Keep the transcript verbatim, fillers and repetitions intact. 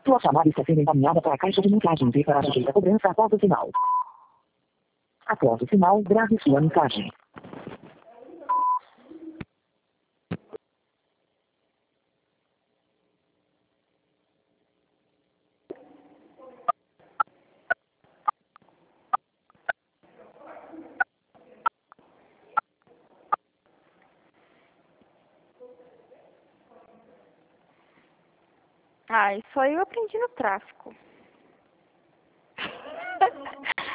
Sua chamada está sendo encaminhada para a caixa de mensagens e para sujeita a cobrança após o sinal. Após o sinal, grave sua mensagem. Ah, isso aí eu aprendi no tráfico.